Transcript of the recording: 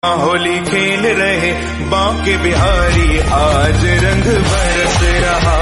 होली खेल रहे बांके बिहारी, आज रंग बरस रहा।